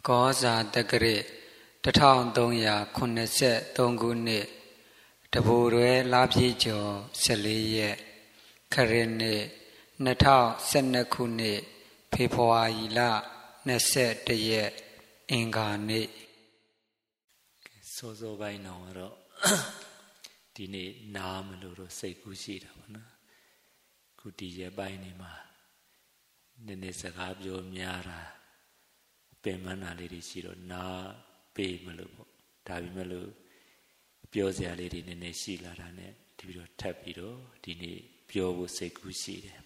ကောဇာတက္ကရာ1383ခုနှစ်တဘူရွယ်လပြည့်ကျော်14ရက်ခရစ်နှစ်2012ခုနှစ်ဖေဖော်ဝါရီလ21ရက်အင်္ဂါနေ့စောစောပိုင်းတော့ဒီနေ့နားမလို့တော့စိတ်ကူးရှိတာပေါ့နော်ခုဒီရက်ပိုင်းနေမှာနည်းနည်းစကားပြောများတာပင်မနာလေးတွေရှိတော့နားပေးမလို့ပေါ့ဒါပေမဲ့လို့ပြောစရာလေးတွေနည်းနည်းရှိလာတာနဲ့ဒီပြီးတော့ထပ်ပြီးတော့ဒီနေ့ပြောဖို့စိတ်ကူးရှိတယ်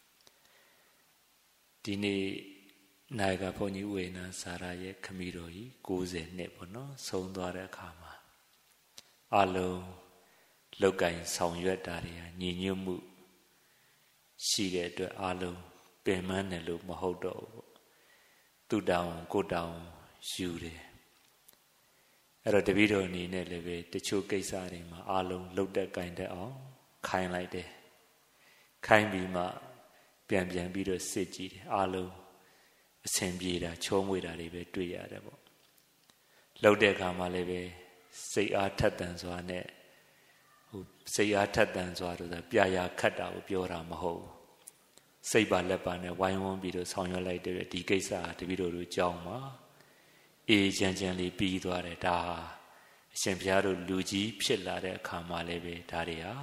ဒီနေ့နိုင်ကဘုန်းကြီးဝေနစာရရဲ့ခမီတော်ကြီး90နှစ်ပေါ့နော်ဆုံးသွားတဲ့အခါမှာအလုံးလောက်ကင်ဆောင်ရွက်တာတွေညီညွတ်မှုရှိတဲ့အတွက်အလုံးပင်မနဲ့လို့မဟုတ်တော့ဘူးပေါ့သူတောင်ကိုတောင်ယူတယ်အဲ့တော့တပည့်တော်အနေနဲ့လည်းပဲတချို့ကိစ္စတွေမှာအလုံးလှုပ်တဲ့ကင်တဲ့အောင်ခိုင်းလိုက်တယ်ခိုင်းပြီးမှပြန်ပြီးတော့စစ်ကြည့်တယ်အလုံးအဆင်ပြေတာချောမွေတာတွေပဲတွေ့ရတယ်ပေါ့လှုပ်တဲ့အခါမှာလည်းပဲစိတ်အားထက်သန်စွာနဲ့စိတ်အားထက်သန်စွာဆိုတာပြရာခတ်တာကိုပြောတာမဟုတ်ဘူးစိတ်ပါလက်ပါနဲ့ဝိုင်းဝန်းပြီးတော့ဆောင်ရွက်လိုက်တဲ့ဒီကိစ္စတပည့်တော်တို့ကြောင်းမှာအေးချမ်းလေးပြီးသွားတယ်ဒါဟာအရှင်ဘုရားတို့လူကြီးဖြစ်လာတဲ့အခါမှာလည်းပဲဒါတွေဟာ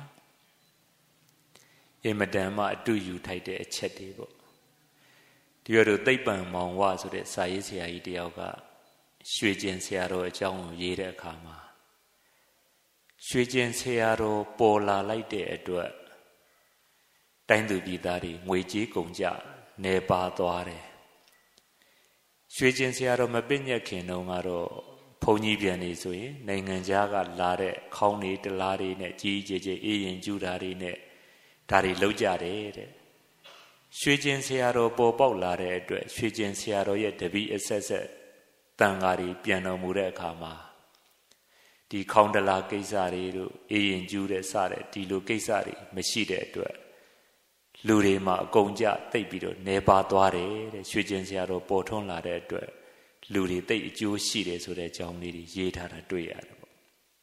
အင်မတန်မှအတူယူထိုက်တဲ့အချက်တွေပေါ့ဒီလိုသိပ္ပံမောင်ဝဆိုတဲ့စာရေးဆရာကြီးတယောက်ကရွှေကျင်ဆရာတော်အကြောင်းကိုရေးတဲ့အခါမှာရွှေကျင်ဆရာတော်ပေါ်လာလိုက်တဲ့အတွက်တိုင်းသူပြည်သားတွေငွေကြေးကုန်ကြနေပါသွားတယ်ရွှေကျင်ဆရာတော်မပညက်ခင်တုန်းကတော့ဘုန်းကြီးပြန်နေဆိုရင်နိုင်ငံခြားကလာတဲ့ခေါင်းတွေတလားတွေနဲ့ကြီးကြီးအေးရင်ကျူတာတွေနဲ့ဒါတွေလောက်ကြတယ်တဲ့ရွှေကျင်ဆရာတော်ပေါ်ပေါက်လာတဲ့အတွက်ရွှေကျင်ဆရာတော်ရဲ့တပည့်အဆက်ဆက်တန်ဃာတွေပြန်တော်မူတဲ့အခါမှာဒီခေါင်းတလားကိစ္စတွေတို့အေးရင်ကျူတဲ့စတဲ့ဒီလိုကိစ္စတွေမရှိတဲ့အတွက်လူတွေမှာအကုန်ကြသိပ်ပြီးတော့နေပါသွားတယ်တဲ့ရွှေကျင်ဆရာတော်ပေါ်ထွန်းလာတဲ့အတွက်လူတွေသိပ်အကျိုးရှိတယ်ဆိုတဲ့အကြောင်းလေးတွေရေးထားတာတွေ့ရတယ်ပေါ့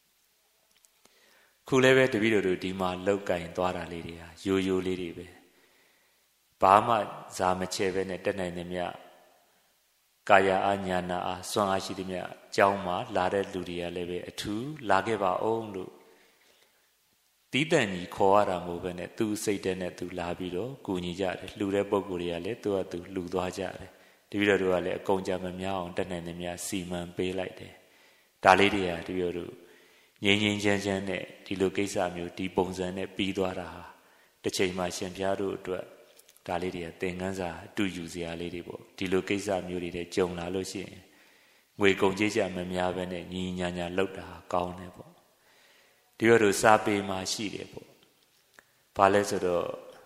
ခုလည်းပဲတပည့်တော်တို့ဒီမှာလောက်ကင်သွားတာလေးတွေဟာရိုးလေးတွေပဲဘာမှဇာမချဲပဲနဲ့တက်နိုင်သမျှကာယအာညာနာအားစွမ်းအားရှိသမျှအကြောင်းမှာလာတဲ့လူတွေကလည်းပဲအထူးလာခဲ့ပါအောင်လို့တီးတန့်ကြီးခေါ်ရတာမဟုတ်ပဲနဲ့သူစိတ်တဲ့နဲ့သူလာပြီးတော့ကူညီကြတယ်လှူတဲ့ပုံကိုယ်တွေကလည်းသူကသူလှူသွားကြတယ်တပည့်တော်တို့ကလည်းအကုန်ကြမများအောင်တက်နိုင်သမျှစီမံပေးလိုက်တယ်ဒါလေးတွေကတပည့်တော်တို့ငြိမ်းချမ်းနဲ့ဒီလိုကိစ္စမျိုးဒီပုံစံနဲ့ပြီးသွားတာဟာတစ်ချိန်မှရှင်ဘုရားတို့အတွက်ဒါလေးတွေကသင်ခန်းစာအတူယူစရာလေးတွေပေါ့ဒီလိုကိစ္စမျိုးတွေတဲ့ကြုံလာလို့ရှိရင်ငွေကုန်ကြေးကြမများပဲနဲ့ညီညာလောက်တာကောင်းတယ်ပေါ့ဒီလိုတို့စာပေမှာရှိတယ်ပေါ့ဘာလဲဆိုတော့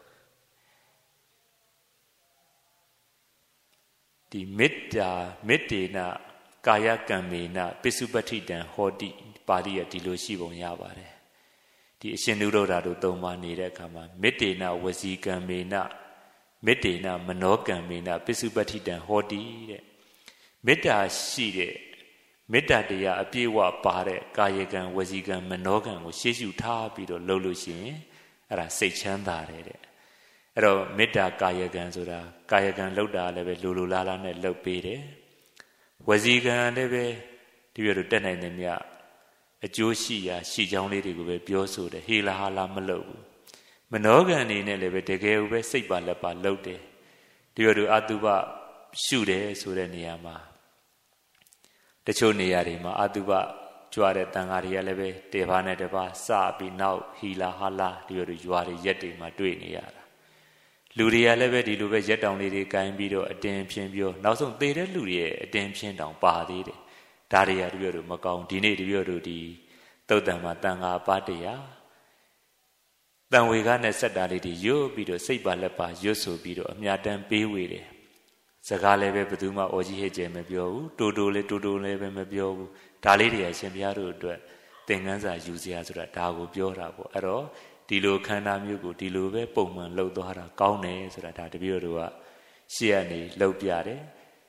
ဒီမေတ္တေနကာယကံမေနပိစုပဋ္ဌိတံဟောတိပါဠိရဒီလိုရှိပုံရပါတယ်ဒီအရှင်နုရောဓတို့သုံးပါနေတဲ့အခါမှာမေတ္တေနဝစီကံမေနမေတ္တေနမနောကံမေနပိစုပဋ္ဌိတံဟောတိတဲ့မေတ္တာရှိတဲ့မေတ္တာတရားအပြည့်အဝပါတဲ့ကာယကံဝစီကံမနောကံကိုရှေ့ရှုထားပြီးတော့လုပ်လို့ရှိရင်အဲ့ဒါစိတ်ချမ်းသာတယ်တဲ့အဲ့တော့မေတ္တာကာယကံဆိုတာကာယကံလုပ်တာလည်းပဲလိုလားလားနဲ့လုပ်ပေးတယ်ဝစီကံလည်းပဲဒီလိုတက်နိုင်တယ်မြအကျိုးရှိရာရှိကြောင်းလေးတွေကိုပဲပြောဆိုတယ်ဟေလာဟာလာမလုပ်ဘူးမနောကံနေနဲ့လည်းပဲတကယ်ပဲစိတ်ပါလက်ပါလုပ်တယ်ဒီလိုအတုပရှုတယ်ဆိုတဲ့နေရာမှာတချို့နေရာတွေမှာအတုပကြွားတဲ့တန်ဃာတွေကလည်းပဲတေဘာနဲ့တပါစပြီးနောက်ဟီလာဟာလာဒီလိုရွာတွေရက်တွေမှာတွေ့နေရတာလူတွေကလည်းပဲဒီလိုပဲရက်တောင်လေးတွေကင်ပြီးတော့အတင်းဖြင်းပြောနောက်ဆုံးသေတဲ့လူတွေရဲ့အတင်းဖြင်းတောင်ပါသေးတယ်ဒါတွေကတပြည့်တို့မကောင်းဒီနေ့တပြည့်တို့ဒီသုတ်တံမှာတန်ဃာပါတရားတန်ဝေကနဲ့စက်တာလေးတွေရွတ်ပြီးတော့စိတ်ပါလက်ပါရွတ်ဆိုပြီးတော့အမြတ်တမ်းပေးဝေတယ်စကားလည်းပဲဘယ်သူမှအော်ကြီးဟဲ့ကျဲမပြောဘူးတိုးလည်းပဲမပြောဘူးဒါလေးတွေကရှင်ဘုရားတို့အတွက်သင်ခန်းစာယူစရာဆိုတာဒါကိုပြောတာပေါ့အဲ့တော့ဒီလိုခန္ဓာမျိုးကိုဒီလိုပဲပုံမှန်လှုပ်သွားတာကောင်းတယ်ဆိုတာဒါတပည့်တော်တို့ကရှေ့ကနေလှုပ်ပြတယ်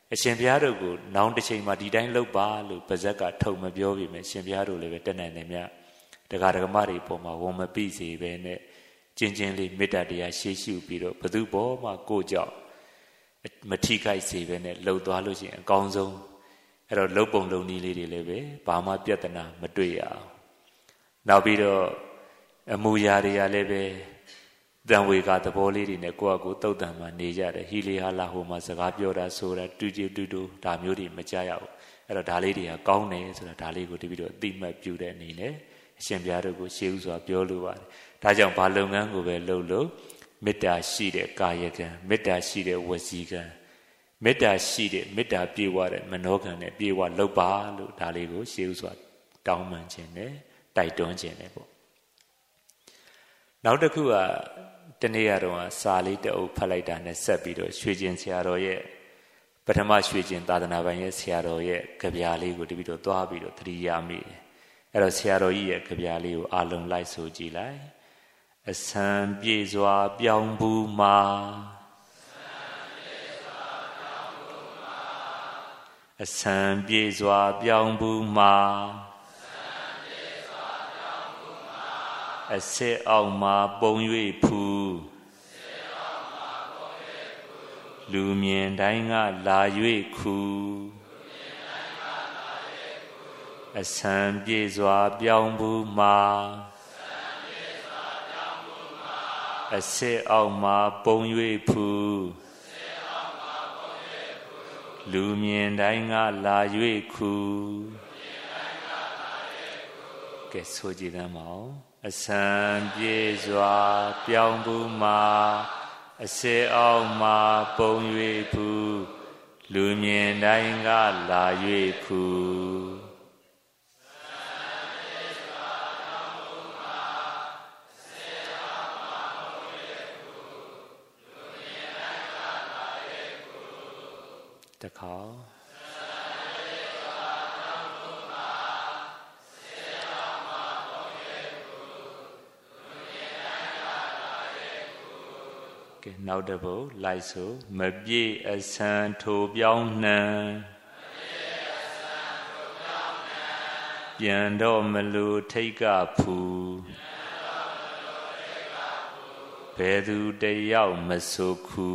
အရှင်ဘုရားတို့ကိုနောင်တစ်ချိန်မှာဒီတိုင်းလုပ်ပါလို့ပါဇက်ကထုတ်မပြောပြီမဲ့ရှင်ဘုရားတို့လည်းပဲတက်နိုင်တယ်မြတ်တရားဓမ္မတွေပေါ်မှာဝန်မပိစေပဲနဲ့ကျင်းချင်းလေးမေတ္တာတရားရှေးရှုပြီးတော့ဘသူဘောမှာကိုကြောက်မထိခိုက်စေပဲနဲ့လှုပ်သွားလို့ရှိရင်အကောင်းဆုံးအဲ့တော့လှုပ်ပုံလုံနည်းလေးတွေလည်းပဲဘာမှပြဿနာမတွေ့ရအောင်နောက်ပြီးတော့အမူအရာတွေကလည်းပဲတန်ဝေကသဘောလေးတွေနဲ့ကိုယ့်အကိုတုတ်တန်မှနေကြတယ်ဟီလီဟာလာဟိုမှာစကားပြောတာဆိုတာတူတူတူတူဒါမျိုးတွေမကြရဘူးအဲ့တော့ဒါလေးတွေကကောင်းတယ်ဆိုတာဒါလေးကိုတပည့်တော့အတိမတ်ပြုတဲ့အနေနဲ့အရှင်ဘုရားတို့ကိုရှေးဥစွာပြောလိုပါတယ်ဒါကြောင့်ဘာလုပ်ငန်းကိုပဲလုပ်လို့မေတ္တာရှိတဲ့ကာယကံမေတ္တာရှိတဲ့ဝစီကံမေတ္တာရှိတဲ့မေတ္တာပြေဝတဲ့မနောကံနဲ့ပြေဝလုပ်ပါလို့ဒါလေးကိုရှေးဥစွာတောင်းပန်ခြင်းနဲ့တိုက်တွန်းခြင်းနဲ့ပေါ့နောက်တစ်ခုကတနေ့ကတော့စာလေးတအုပ်ဖတ်လိုက်တာနဲ့ဆက်ပြီးတော့ရွှေကျင်ဆရာတော်ရဲ့ပထမရွှေကျင်သာသနာပိုင်ရဲ့ဆရာတော်ရဲ့ကြပြားလေးကိုတပည့်တော်သွားပြီးတော့သတိရမိတယ်အဲ့တော့ဆရာတော်ကြီးရဲ့ကြပြားလေးကိုအာလုံးလိုက်ဆိုကြည့်လိုက်အဆံပြေစွာပြောင်းဘူးမှာအဆံပြေစွာပြောင်းဘူးမှာအစစ်အောင်မှာပုံ၍ဖူးလူမြင်တိုင်းကလာ၍ခူအဆံပြေစွာပြောင်းဘူးမှာအစစ်အောင်မှာပုံ၍ဖူးလူမြင်တိုင်းကလာ၍ခူကဲဆိုကြည့်သမ်းပါဦးအဆံပြေစွာပြောင်းဘူးမှာအစစ်အောင်မှာပုံ၍ဖူးလူမြင်တိုင်းကလာ၍ခူတခါနောက်တစ်ပုဒ်လိုက်ဆိုမပြေအဆံထိုပြောင်းနှံပြန်တော့မလို့ထိတ်ကဖူဘယ်သူတယောက်မဆိုခု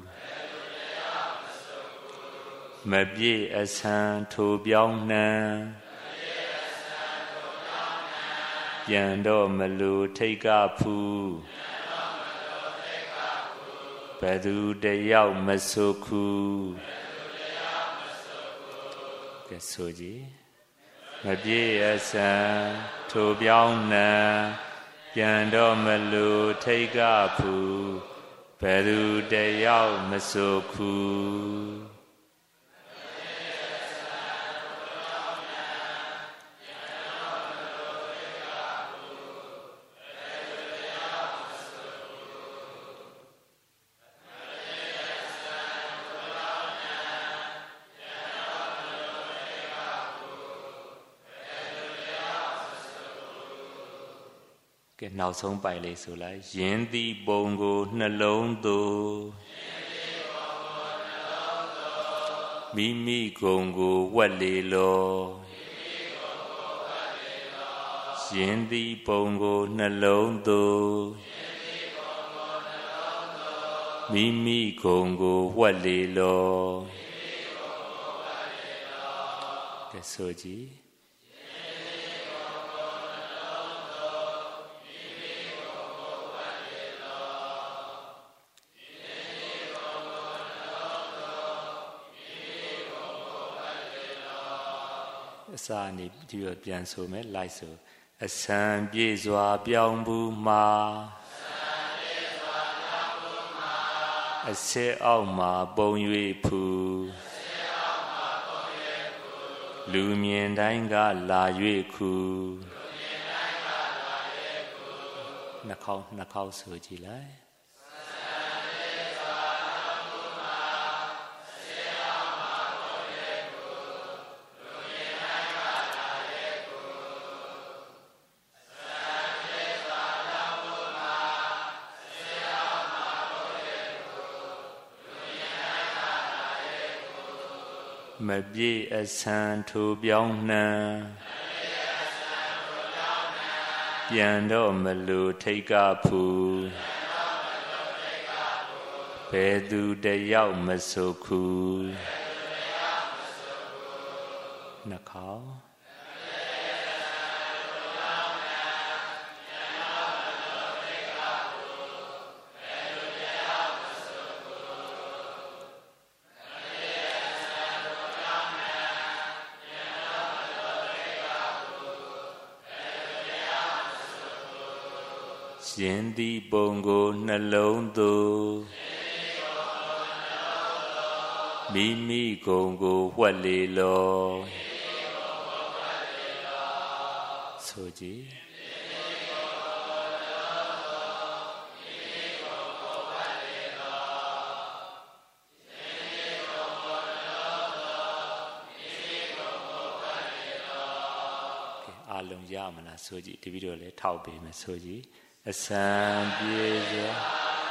မပြေအဆံထိုပြောင်းနှံပြန်တော့မလို့ထိတ်ကဖူဘယ်သူတယောက်မဆိုခုကဲဆိုကြည့်မပြေအဆံထိုပြောင်းနှံပြန်တော့မလို့ထိတ်ကဖူဘယ်သူတယောက်မဆိုခုကဲနောက်ဆုံးပိုင်လေးဆိုလိုက်ယင်းသည်ပုံကိုနှလုံးသို့မိမိဂုံကိုဝက်လေလောယင်းသည်ပုံကိုနှလုံးသို့မိမိဂုံကိုဝက်လေလောကဲဆိုကြည့်အစာနေဒီတော့ပြန်ဆိုမယ်လိုက်ဆိုအဆံပြေစွာပြောင်းဘူးမှာအစစ်အောက်မှာပုံ၍ဖူလူမြင်တိုင်းကလာ၍ခူနှစ်ခေါက်ဆိုကြည့်လိုက်ကမပြေအဆန်ထိုပြောင်းနှံပြန်တော့မလို့ထိတ်ကဖူဘယ်သူတယောက်မဆိုခုနှခေါင်းရှင်သည်ပုံကိုနှလုံးသို့မိမိဂုံကိုဝှက်လေလောဆိုကြည်အားလုံးရမလားဆိုကြည်တပည့်တော်လည်းထောက်ပေးမယ်ဆိုကြည်အစံပြေစွာ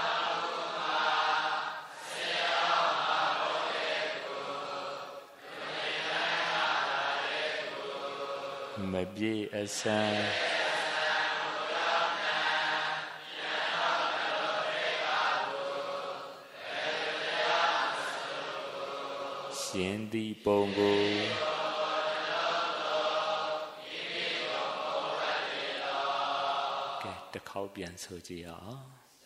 မပြေအစံရှင်သည်ပုံကိုတစ်ခေါက်ပြန်ဆိုကြည့်အောင်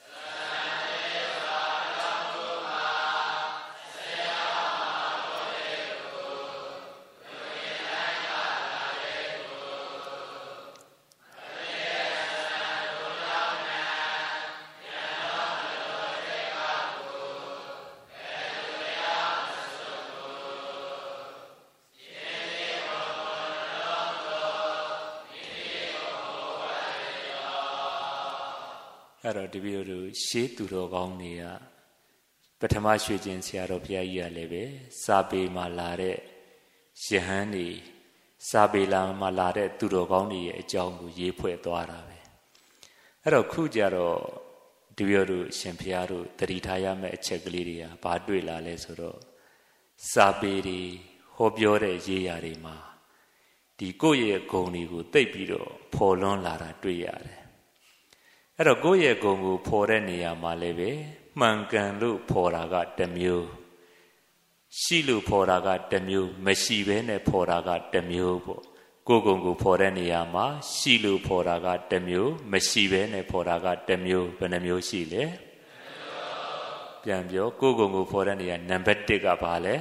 အဲ့တော့တပည့်တို့ရှေးသူတော်ကောင်းတွေကပထမရွှေကျင်ဆရာတော်ဘုရားကြီးကလည်းပဲစာပေမှာလာတဲ့ယဟန်တွေစာပေလာမှာလာတဲ့သူတော်ကောင်းတွေရဲ့အကြောင်းကိုရေးဖွဲ့သွားတာပဲအဲ့တော့ခုကြတော့တပည့်တို့ရှင်ဘုရားတို့တတိထားရမယ့်အချက်ကလေးတွေကဘာတွေ့လာလဲဆိုတော့စာပေတွေဟောပြောတဲ့ရေးရာတွေမှာဒီကိုယ့်ရဲ့ဂုဏ်တွေကိုသိပ်ပြီးတော့ဖော်လွှန်းလာတာတွေ့ရတယ်အဲ့တော့ကိုယ့်ရဲ့ဂုဏ်ကိုဖော်တဲ့နေရာမှာလည်းပဲမှန်ကန်လို့ဖော်တာကတစ်မျိုးရှိလို့ဖော်တာကတစ်မျိုးမရှိဘဲနဲ့ဖော်တာကတစ်မျိုးပေါ့ကိုယ့်ဂုဏ်ကိုဖော်တဲ့နေရာမှာရှိလို့ဖော်တာကတစ်မျိုးမရှိဘဲနဲ့ဖော်တာကတစ်မျိုးဘယ်နှမျိုးရှိလဲပြန်ပြောကိုယ့်ဂုဏ်ကိုဖော်တဲ့နေရာနံပါတ်1ကဘာလဲ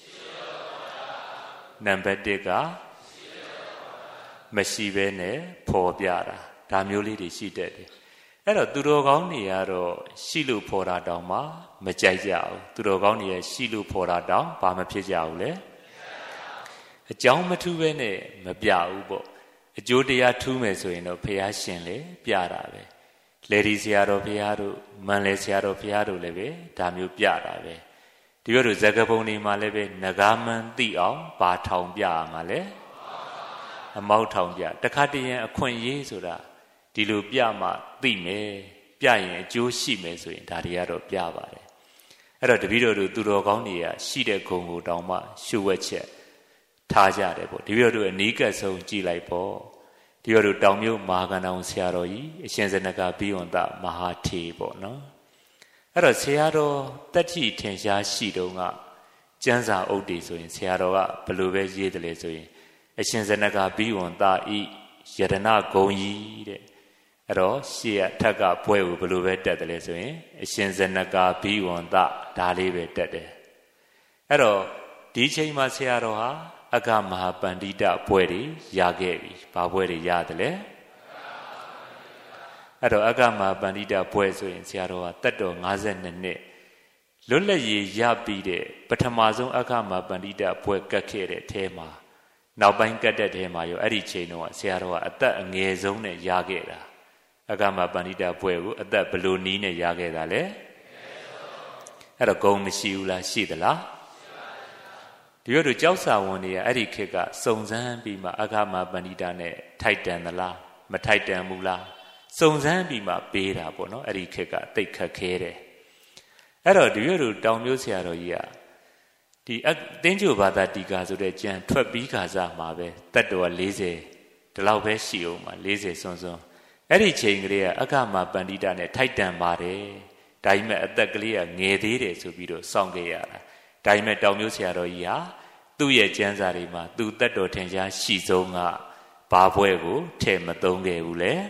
နံပါတ်1ကမရှိဘဲနဲ့ဖော်ပြတာဒါမျိုးလေးတွေရှိတတ်တယ်အဲ့တော့သူတော်ကောင်းတွေကတော့ရှိလို့ဖော်တာတောင်မှမကြိုက်ကြဘူးသူတော်ကောင်းတွေရဲ့ရှိလို့ဖော်တာတောင်ဘာမဖြစ်ကြဘူးလဲအကြောင်းမထူးပဲနဲ့မပြဘူးပေါ့အကျိုးတရားထူးမယ်ဆိုရင်တော့ဘုရားရှင်လေပြတာပဲလေဒီဆရာတော်ဘုရားတို့မန်လေဆရာတော်ဘုရားတို့လည်းပဲဒါမျိုးပြတာပဲဒီလိုဇဂပုံတွေမှာလည်းပဲငကားမှန်သိအောင်ဘာထောင်ပြရမှာလဲအမောက်ထောင်ပြတခါတည်းအခွင့်ရေးဆိုတာဒီလိုပြမှသိမယ်ပြရင်အကျိုးရှိမယ်ဆိုရင်ဒါတွေကတော့ပြပါတယ်အဲ့တော့တပည့်တော်တို့သူတော်ကောင်းတွေကရှိတဲ့ဂုဏ်ကိုတောင်မှရှုဝက်ချက်ထားကြတယ်ပေါ့တပည့်တော်တို့အနီးကပ်ဆုံးကြည်လိုက်ပေါ့တပည့်တော်တို့တောင်မြို့မဟာကဏ္ဍအောင်ဆရာတော်ကြီးအရှင်ဇနကဘိဝန္တမဟာထေပေါ့နော်အဲ့တော့ဆရာတော်တတ္တိထင်ရှားရှိတုန်းကကျမ်းစာအုပ်တွေဆိုရင်ဆရာတော်ကဘယ်လိုပဲရေးတယ်လဲဆိုရင်အရှင်ဇနကဘိဝန္တဤယတနာဂုံကြီးတဲ့အဲ့တော့ရှေ့ထက်ကဘွဲကိုဘယ်လိုပဲတက်တယ်လဲဆိုရင်အရှင်ဇနကဘိဝန္တဒါလေးပဲတက်တယ်အဲ့တော့ဒီချိန်မှာဆရာတော်ဟာအဂမဟာပန္တိတဘွဲတွေရခဲ့ပြီဘာဘွဲတွေရတယ်လဲအဲ့တော့အဂမဟာပန္တိတဘွဲဆိုရင်ဆရာတော်ဟာတက်တော်52နှစ်လွတ်လပ်ရေးရပြီးတဲ့ပထမဆုံးအဂမဟာပန္တိတဘွဲကတ်ခဲ့တဲ့အထဲမှာနောက်ပိုင်းကတ်တဲ့ထဲမှာရောအဲ့ဒီချိန်တော့ဆရာတော်ကအသက်အငယ်ဆုံးနဲ့ရခဲ့တာအဂမပန္တိတဘွဲကိုအသက်ဘယ်လိုနည်းနဲ့ရခဲ့တာလဲအဲ့တော့ဂုံမရှိဘူးလားရှိသလားဒီလိုကြောက်စာဝန်တွေကအဲ့ဒီခေတ်ကစုံစမ်းပြီးမှအဂမပန္တိတနဲ့ထိုက်တန်သလားမထိုက်တန်ဘူးလားစုံစမ်းပြီးမှပေးတာပေါ့နော်အဲ့ဒီခေတ်ကတိတ်ခတ်ခဲတယ်အဲ့တော့ဒီလိုတောင်မျိုးဆရာတော်ကြီးကဒီအင်းကျိုဘာသာတီကာဆိုတဲ့ကျန်ထွက်ပြီးခါစားမှာပဲတတ်တော်40ဒီလောက်ပဲရှိအောင်မှာ40စွန်းစွန်းအဲ့ဒီချိန်ကလေးကအက္ခမပန္တိတနဲ့ထိုက်တန်ပါတယ်ဒါပေမဲ့အသက်ကလေးကငယ်သေးတယ်ဆိုပြီးတော့စောင့်ခဲ့ရတာဒါပေမဲ့တောင်မျိုးဆရာတော်ကြီးဟာသူ့ရဲ့ကျမ်းစာတွေမှာသူတတ်တော်ထင်ရှားရှိဆုံးကဘာဘွဲကိုထည့်မသုံးခဲ့ဘူးလေ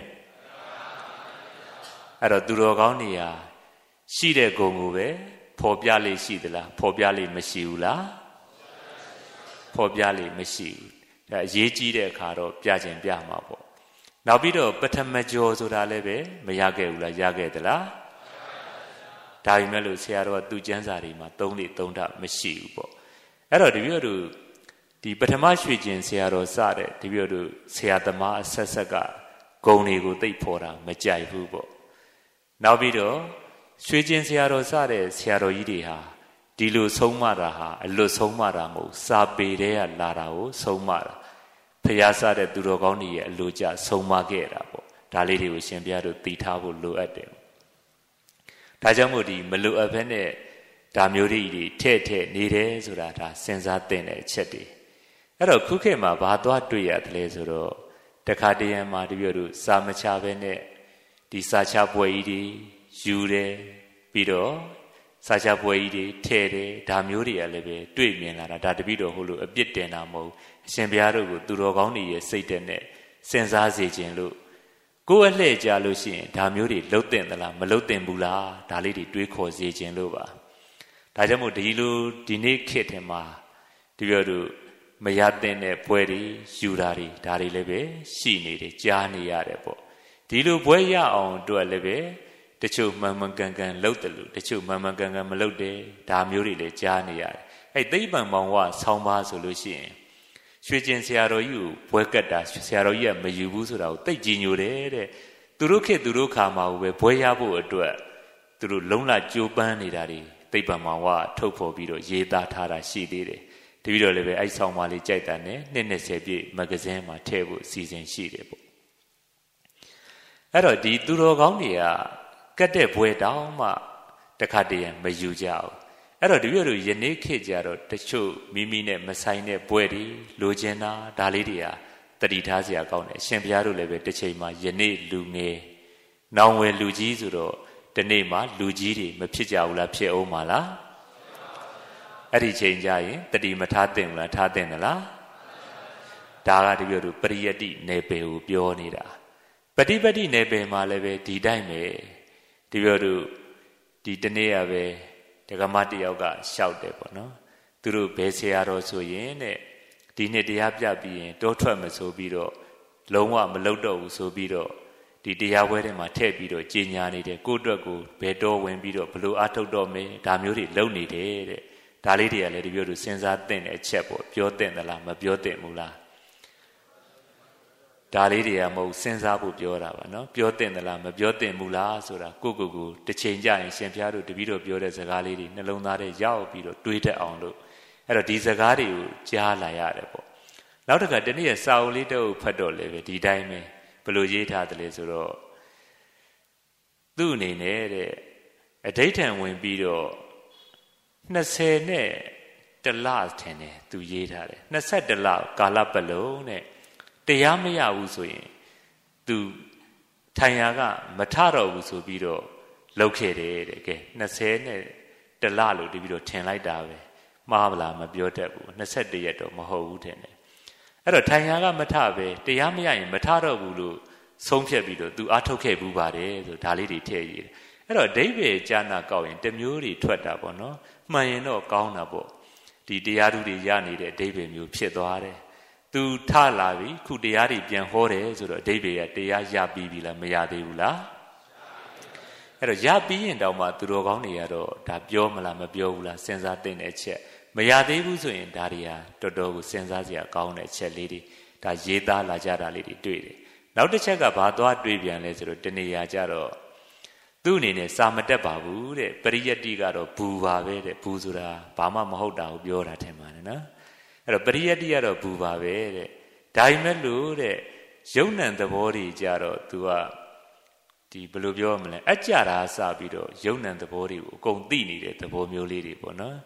အဲ့တော့သူတော်ကောင်းနေရာရှိတဲ့ဂုဏ်ကိုပဲဖော်ပြလေးရှိသလားဖော်ပြလေးမရှိဘူးလားဖော်ပြလေးမရှိဘူးဒါအရေးကြီးတဲ့အခါတော့ပြခြင်းပြမှာပေါ့နောက်ပြီးတော့ပထမကျော်ဆိုတာလည်းပဲမရခဲ့ဘူးလားရခဲ့သလားဒါပေမဲ့လို့ဆရာတော်ကသူ့ကျမ်းစာတွေမှာသုံးတာမရှိဘူးပေါ့အဲ့တော့တပည့်တို့ဒီပထမရွှေကျင်ဆရာတော်စတဲ့တပည့်တို့ဆရာသမားအဆက်ဆက်ကဂုဏ်တွေကိုသိဖော်တာမကြိုက်ဘူးပေါ့နောက်ပြီးတော့ရွှေကျင်ဆရာတော်စတဲ့ဆရာတော်ကြီးတွေဟာဒီလိုဆုံးမတာဟာအလွတ်ဆုံးမတာမဟုတ်စာပေတဲ့ကလာတာကိုဆုံးမတာဖျားစတဲ့သူတော်ကောင်းတွေရဲ့အလိုကျဆုံးမခဲ့တာပေါ့ဒါလေးတွေကိုရှင်ဘုရားတို့သိထားဖို့လိုအပ်တယ်ဒါကြောင့်မို့ဒီမလိုအပ်ဘဲနဲ့ဒါမျိုးတွေထဲ့နေတယ်ဆိုတာဒါစဉ်းစားသင့်တဲ့အချက်တွေအဲ့တော့ခုခေတ်မှာဘာသွားတွေ့ရတယ်လဲဆိုတော့တခါတရံမှာတပြည့်တို့စာမချဘဲနဲ့ဒီစာချပွဲကြီးတွေယူတယ်ပြီးတော့စာချပွဲကြီးတွေထဲ့တယ်ဒါမျိုးတွေကလည်းပဲတွေ့မြင်လာတာဒါတပြည့်တော့ဟိုလိုအပြစ်တင်တာမဟုတ်အရှင်ဘုရားတို့ကိုသူတော်ကောင်းတွေရဲ့စိတ်တဲ့နဲ့စဉ်းစားစေခြင်းလို့ကိုယ်အလှည့်ကြလို့ရှိရင်ဒါမျိုးတွေလှုပ်တင်သလားမလှုပ်တင်ဘူးလားဒါလေးတွေတွေးခေါ်စေခြင်းလို့ပါဒါကြောင့်မို့ဒီနေ့ခေတ်ထဲမှာတပြည့်တို့မရတဲ့ပွဲတွေယူတာတွေဒါတွေလည်းပဲရှိနေတယ်ကြားနေရတယ်ပေါ့ဒီလိုပွဲရအောင်အတွက်လည်းပဲတချို့မှန်မှန်ကန်ကန်လှုပ်တယ်လို့တချို့မှန်မှန်ကန်ကန်မလှုပ်တယ်ဒါမျိုးတွေလည်းကြားနေရတယ်အဲ့သိပ္ပံမောင်ဝဆောင်းပါဆိုလို့ရှိရင်ရွှေကျင်ဆရာတော်ကြီးကိုပွဲကတ်တာဆရာတော်ကြီးကမယူဘူးဆိုတာကိုသိကြည်ညိုတယ်တဲ့သူတို့ခေတ်သူတို့ခါမှာပဲပွဲရဖို့အတွက်သူတို့လုံးလကြိုးပမ်းနေတာတွေသိပ္ပံမောင်ဝထုတ်ဖော်ပြီးတော့ရေးသားထားတာရှိသေးတယ်တပည့်တော်လည်းပဲအဲ့ဆောင်းပါလေးကြိုက်တာနဲ့20ပြည့်မဂ္ဂဇင်းမှာထည့်ဖို့အစီအစဉ်ရှိတယ်ပေါ့အဲ့တော့ဒီသူတော်ကောင်းတွေကကတ်တဲ့ဘွဲတောင်မှတခါတည်းမယူကြဘူးအဲ့တော့တပည့်တို့ယနေ့ခေတ်ကြတော့တချို့မိမိနဲ့မဆိုင်တဲ့ဘွဲတွေလိုချင်တာဒါလေးတွေဟာတတိထားစရာကောင်းတယ်အရှင်ဘုရားတို့လည်းပဲတစ်ချိန်မှာယနေ့လူငယ်နောင်ဝယ်လူကြီးဆိုတော့ဒီနေ့မှာလူကြီးတွေမဖြစ်ကြဘူးလားဖြစ်အောင်ပါလားအဲ့ဒီချိန်ကြရင်တတိမထားတင်ဘူးလားထားတင်သလားဒါကတပည့်တို့ပရိယတ္တိနယ်ပယ်ကိုပြောနေတာပฏิပတ္တိနယ်ပယ်မှာလည်းပဲဒီတိုင်းပဲတပည့်တို့ဒီတနေ့ကပဲဒကမတယောက်ကရှောက်တယ်ပေါ့နော်သူတို့ဘယ်ဆရာတော်ဆိုရင်တဲ့ဒီနေ့တရားပြပြီးရင်တောထွက်မဆိုပြီးတော့လုံးဝမလုတော့ဘူးဆိုပြီးတော့ဒီတရားပွဲထဲမှာထည့်ပြီးတော့ကြီးညာနေတယ်ကိုယ့်အတွက်ကိုဘယ်တော်ဝင်ပြီးတော့ဘလို့အားထုတ်တော့မင်းဒါမျိုးတွေလုပ်နေတယ်တဲ့ဒါလေးတွေကလည်းဒီပြောလို့စဉ်းစားသင့်တဲ့အချက်ပေါ့ပြောသင့်သလားမပြောသင့်ဘူးလားဒါလေးတွေကမဟုတ်စဉ်းစားဖို့ပြောတာပါနော်ပြောသင့်သလားမပြောသင့်ဘူးလားဆိုတာကိုတစ်ချိန်ကြရင်ရှင်ဘုရားတို့တပည့်တော်ပြောတဲ့စကားလေးတွေနှလုံးသားထဲရောက်ပြီးတော့တွေးတတ်အောင်လို့အဲ့တော့ဒီစကားတွေကိုကြားလာရတယ်ပေါ့နောက်တစ်ခါတနေ့ရစာအုပ်လေးတစ်အုပ်ဖတ်တော့လေပဲဒီတိုင်းပဲဘယ်လိုရေးထားတယ်လဲဆိုတော့သူ့အနေနဲ့တဲ့အဓိဋ္ဌံဝင်ပြီးတော့20နဲ့တလထင်တယ်သူရေးထားတယ်21လကာလပတ်လုံးနဲ့တရားမရဘူးဆိုရင်သူထိုင်ရာကမထတော့ဘူးဆိုပြီးတော့လောက်ခဲ့တယ်တဲ့ကဲ20နဲ့တလလို့ဒီပြီးတော့ထင်လိုက်တာပဲမှားဗလားမပြောတတ်ဘူး21ရက်တော့မဟုတ်ဘူးထင်တယ်အဲ့တော့ထိုင်ရာကမထပဲတရားမရရင်မထတော့ဘူးလို့ဆုံးဖြတ်ပြီးတော့သူအားထုတ်ခဲ့ဘူးပါတယ်ဆိုဒါလေးတွေထည့်ရေးတယ်အဲ့တော့အဓိပ္ပာယ်ကြာနာကောက်ရင်တမျိုးတွေထွက်တာပေါ့နော်မှန်ရင်တော့ကောင်းတာပေါ့ဒီတရားဓုတွေရနေတဲ့အဓိပ္ပာယ်မျိုးဖြစ်သွားတယ်သူထလာပြီခုတရားတွေပြန်ဟောတယ်ဆိုတော့အဓိပ္ပာယ်ကတရားရပြီးပြီလားမရသေးဘူးလားအဲ့တော့ရပြီးရင်တောင်မှသူတော်ကောင်းတွေကတော့ဒါပြောမလားမပြောဘူးလားစဉ်းစားသင့်တဲ့အချက်မရသေးဘူးဆိုရင်ဒါတွေဟာတော်တော်ကိုစဉ်းစားစရာကောင်းတဲ့အချက်လေးတွေဒါရေးသားလာကြတာလေးတွေတွေ့တယ်နောက်တစ်ချက်ကဘာသွားတွေးပြန်လဲဆိုတော့တနေရာကြတော့သူ့အနေနဲ့စာမတက်ပါဘူးတဲ့ပရိယတ္တိကတော့ဘူပါပဲတဲ့ဘူဆိုတာဘာမှမဟုတ်တာကိုပြောတာထင်ပါတယ်နော်အဲ့တော့ပရိယတ္တိကတော့ဘူပါပဲတဲ့ဒါပေမဲ့လို့တဲ့ယုံ nant သဘောတွေကြတော့ तू ကဒီဘယ်လိုပြောမလဲအကြတာစပြီးတော့ယုံ nant သဘောတွေကိုအကုန်သိနေတဲ့သဘောမျိုးလေးတွေပေါ့နော်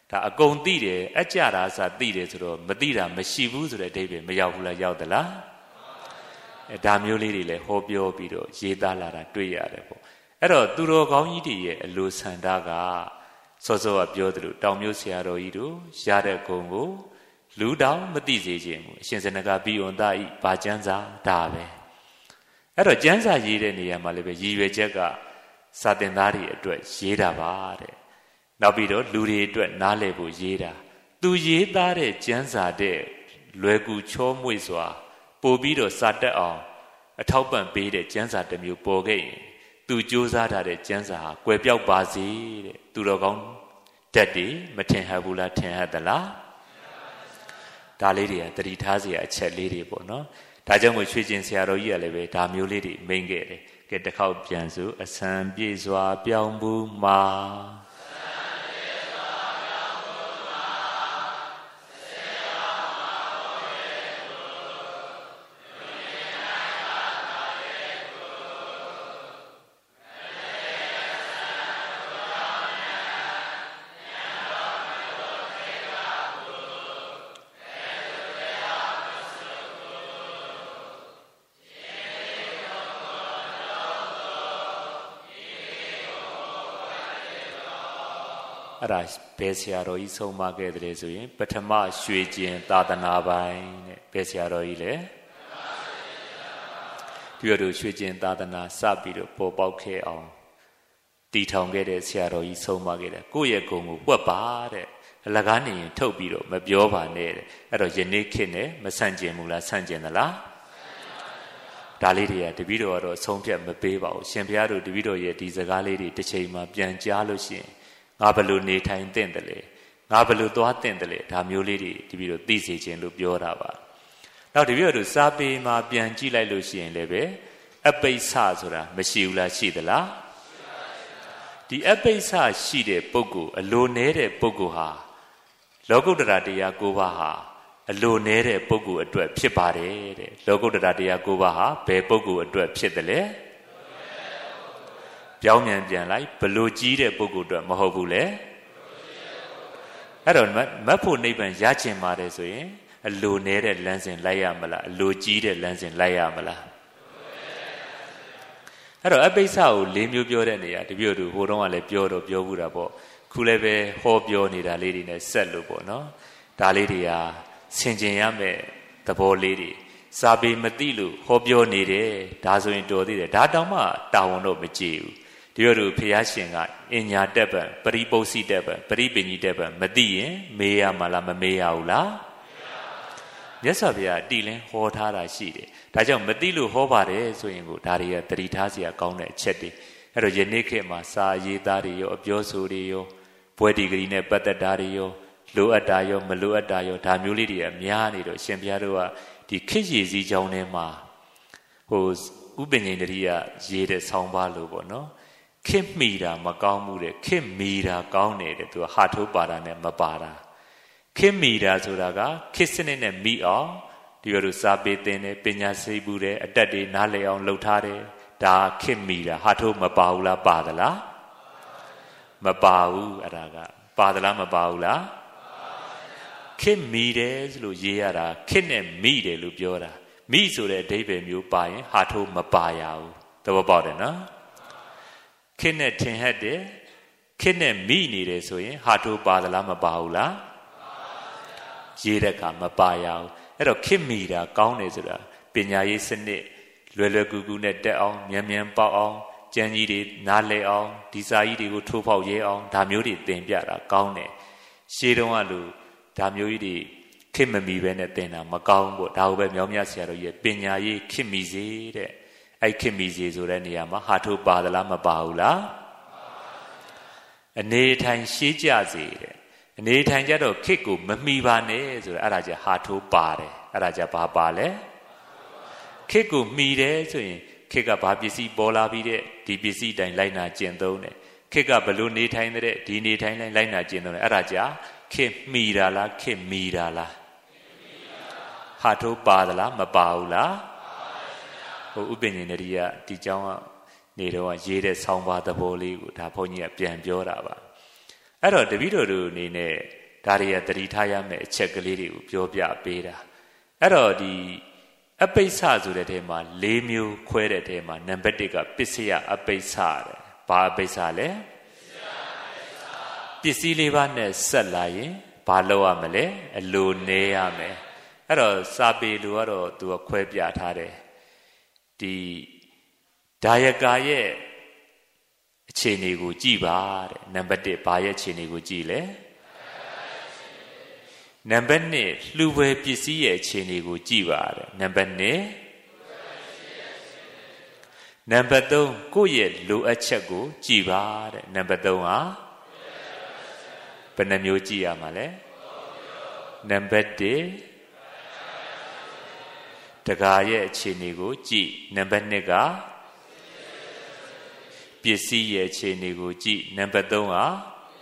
ဒါအကုန်သိတယ်အကြတာစာသိတယ်ဆိုတော့မသိတာမရှိဘူးဆိုတဲ့အဓိပ္ပာယ်မရောက်ဘူးလားရောက်သလားဒါမျိုးလေးတွေလည်းဟောပြောပြီးတော့ရေးသားလာတာတွေ့ရတယ်ပေါ့အဲ့တော့သူတော်ကောင်းကြီးတွေရဲ့အလိုဆန္ဒကစောစောကပြောသလိုတောင်မြို့ဆရာတော်ကြီးတို့ရတဲ့ဂုဏ်ကိုလူတောင်မသိစေခြင်းဘူးအရှင်ဇနကပိယွန်သားဤဘာကျမ်းစာဒါပဲအဲ့တော့ကျမ်းစာရေးတဲ့နေရာမှာလည်းပဲရည်ရွယ်ချက်ကစာသင်သားတွေအတွက်ရေးတာပါတဲ့နောက်ပြီးတော့လူတွေအတွက်နားလည်ဖို့ရေးတာသူရေးသားတဲ့ကျမ်းစာတဲ့လွယ်ကူချောမွေ့စွာပို့ပြီးတော့စာတက်အောင်အထောက်ပံ့ပေးတဲ့ကျမ်းစာတစ်မျိုးပေါ်ခဲ့ရင်သူစူးစမ်းထားတဲ့ကျမ်းစာဟာကွယ်ပြောက်ပါစေတဲ့သူတော်ကောင်းတတ်တယ်မထင်ဟပ်ဘူးလားထင်ဟပ်သလားဒါလေးတွေကတတိထားစရာအချက်လေးတွေပေါ့နော်ဒါကြောင့်မို့ရွှေကျင်ဆရာတော်ကြီးကလည်းပဲဒါမျိုးလေးတွေမိန့်ခဲ့တယ်ကဲတစ်ခေါက်ပြန်စို့အဆန်ပြေစွာပြောင်းဘူးမှာအဲ့ဒါဘယ်ဆရာတော်ကြီးဆုံးမခဲ့တယ်ဆိုရင်ပထမရွှေကျင်သာသနာပိုင်းတဲ့ဘယ်ဆရာတော်ကြီးလဲဒီလိုရွှေကျင်သာသနာစပြီးတော့ပေါ်ပေါက်ခဲ့အောင်တည်ထောင်ခဲ့တဲ့ဆရာတော်ကြီးဆုံးမခဲ့တယ်ကိုယ့်ရဲ့ဂုဏ်ကိုပွက်ပါတဲ့အလကားနေရင်ထုတ်ပြီးတော့မပြောပါနဲ့တဲ့အဲ့တော့ယနေ့ခေတ်နဲ့မဆန့်ကျင်ဘူးလားဆန့်ကျင်သလားဒါလေးတွေကတပည့်တော်ကတော့အဆုံးဖြတ်မပေးပါဘူးရှင်ဘုရားတို့တပည့်တော်ရဲ့ဒီစကားလေးတွေတစ်ချိန်မှပြန်ကြားလို့ရှိရင်ငါဘယ်လိုနေထိုင်သင့်တယ်လဲငါဘယ်လိုသွားသင့်တယ်လဲဒါမျိုးလေးတွေတပည့်တော်သိစေခြင်းလို့ပြောတာပါနောက်တပည့်တော်စာပေမှာပြန်ကြည့်လိုက်လို့ရှိရင်လည်းပဲအပိစ္ဆဆိုတာမရှိဘူးလားရှိသလားဒီအပိစ္ဆရှိတဲ့ပုဂ္ဂိုလ်အလိုနည်းတဲ့ပုဂ္ဂိုလ်ဟာလောကုတ္တရာတရား၉ပါးဟာအလိုနည်းတဲ့ပုဂ္ဂိုလ်အတွက်ဖြစ်ပါတယ်တဲ့လောကုတ္တရာတရား၉ပါးဟာဘယ်ပုဂ္ဂိုလ်အတွက်ဖြစ်တယ်လဲပြောင်းပြန်လိုက်ဘလို့ကြီးတဲ့ပုဂ္ဂိုလ်အတွက်မဟုတ်ဘူးလေအဲ့တော့မတ်ဖို့နိဗ္ဗာန်ရချင်ပါတယ်ဆိုရင်အလိုနည်းတဲ့လမ်းစဉ်လိုက်ရမလားအလိုကြီးတဲ့လမ်းစဉ်လိုက်ရမလားအဲ့တော့အပိစ္ဆကို၄မျိုးပြောတဲ့နေရာတပြည့်တို့ဟိုတုန်းကလည်းပြောဘူးတာပေါ့ခုလည်းပဲဟောပြောနေတာလေးတွေနဲ့ဆက်လို့ပေါ့နော်ဒါလေးတွေကဆင်ခြင်ရမယ့်သဘောလေးတွေစာပေမသိလို့ဟောပြောနေတယ်ဒါဆိုရင်တော်သေးတယ်ဒါတောင်မှတာဝန်တော့မကြည့်ဘူးဒီလိုဘုရားရှင်ကအင်ညာတက်ပံပရိပု္ပ္စိတက်ပံပရိပင်ကြီးတက်ပံမသိရင်မေးရမှာလားမမေးရဘူးလားမြတ်စွာဘုရားတိလင်းဟောထားတာရှိတယ်ဒါကြောင့်မသိလို့ဟောပါတယ်ဆိုရင်ကိုဒါတွေကတတိထားစရာကောင်းတဲ့အချက်တွေအဲ့တော့ယနေ့ခေတ်မှာစာရေးသားတွေရောအပြောဆိုတွေရောဘွဲဒီဂရီနဲ့ပတ်သက်တာတွေရောလိုအပ်တာရောမလိုအပ်တာရောဒါမျိုးလေးတွေအများနေတော့ရှင်ဘုရားတို့ကဒီခေတ်ရည်စည်းကြောင်းထဲမှာဟိုဥပ္ပဉ္ဇဉ်တရိယရေးတဲ့ဆောင်းပါလို့ပေါ့နော်ခေတ်မိတာမကောင်းဘူးတဲ့ခေတ်မီတာကောင်းတယ်တဲ့သူကဟာထိုးပါတာနဲ့မပါတာခေတ်မီတာဆိုတာကခေတ်စနစ်နဲ့မိအောင်ဒီလိုစာပေသင်တယ်ပညာစိတ်ဘူးတယ်အတက်တွေနားလည်အောင်လုပ်ထားတယ်ဒါခေတ်မီတာဟာထိုးမပါဘူးလားပါသလားမပါဘူးအဲ့ဒါကပါသလားမပါဘူးလားခေတ်မီတယ်လို့ရေးရတာခေတ်နဲ့မိတယ်လို့ပြောတာမိဆိုတဲ့အဓိပ္ပာယ်မျိုးပါရင်ဟာထိုးမပါရဘူးသဘောပေါက်တယ်နော်ခေတ်နဲ့ထင်ဟပ်တယ်ခေတ်နဲ့မိနေတယ်ဆိုရင်ဟာထိုးပါသလားမပါဘူးလားရေးတဲ့အခါမပါရဘူးအဲ့တော့ခေတ်မီတာကောင်းတယ်ဆိုတာပညာရေးစနစ်လွယ်လွယ်ကူကူနဲ့တက်အောင်မြန်ပေါက်အောင်ကျမ်းကြီးတွေနားလည်အောင်ဒီစာကြီးတွေကိုထိုးဖောက်ရဲအောင်ဒါမျိုးတွေသင်ပြတာကောင်းတယ်ရှေးတုန်းကလူဒါမျိုးကြီးတွေခေတ်မမီပဲနဲ့သင်တာမကောင်းဘူးဒါကိုပဲမြောင်းမြဆရာတော်ကြီးပညာရေးခေတ်မီစေတဲ့အဲ့ခေတ်မီစေဆိုတဲ့နေရာမှာဟာထိုးပါသလားမပါဘူးလားအနေထိုင်ရှေးကြစေတဲ့အနေထိုင်ကြတော့ခေတ်ကိုမမီပါနဲ့ဆိုတော့အဲ့ဒါကြဟာထိုးပါတယ်အဲ့ဒါကြဘာပါလဲခေတ်ကိုမီတယ်ဆိုရင်ခေတ်ကဘာပစ္စည်းပေါ်လာပြီးတဲ့ဒီပစ္စည်းတိုင်းလိုက်နာကျင့်သုံးတယ်ခေတ်ကဘလို့နေထိုင်တဲ့ဒီနေထိုင်လိုက်နာကျင့်သုံးတယ်အဲ့ဒါကြခေတ်မီတာလားခေတ်မီတာလားဟာထိုးပါသလားမပါဘူးလားဟိုဥပ္ပဉ္ဇဉ်တရိယဒီเจ้าကနေတော့ရေးတဲ့ဆောင်းပါးသဘောလေးကိုဒါဘုန်းကြီးကပြန်ပြောတာပါအဲ့တော့တပည့်တော်တို့အနေနဲ့ဒါတွေကတတိထားရမယ့်အချက်ကလေးတွေကိုပြောပြပေးတာအဲ့တော့ဒီအပိစ္ဆဆိုတဲ့ထဲမှာ၄မျိုးခွဲတဲ့ထဲမှာနံပါတ်1ကပစ္စယအပိစ္ဆတဲ့ဘာအပိစ္ဆလဲပစ္စည်းလေးပါးနဲ့ဆက်လာရင်ဘာလုပ်ရမလဲအလိုနေရမယ်အဲ့တော့စာပေလူကတော့သူကခွဲပြထားတယ်ဒီဒါယကာရဲ့အခြေအနေကိုကြည်ပါတဲ့နံပါတ်1ဘာရဲ့အခြေအနေကိုကြည်လဲနံပါတ်2လှူပွဲပစ္စည်းရဲ့အခြေအနေကိုကြည်ပါတဲ့နံပါတ်2နံပါတ်3ကိုယ့်ရဲ့လိုအပ်ချက်ကိုကြည်ပါတဲ့နံပါတ်3ဟာဘယ်နှမျိုးကြည်ရမှာလဲနံပါတ်1တကားရဲ့အခြေအနေကိုကြည်နံပါတ်2ကပစ္စည်းရဲ့အခြေအနေကိုကြည့်နံပါတ်3ဟာ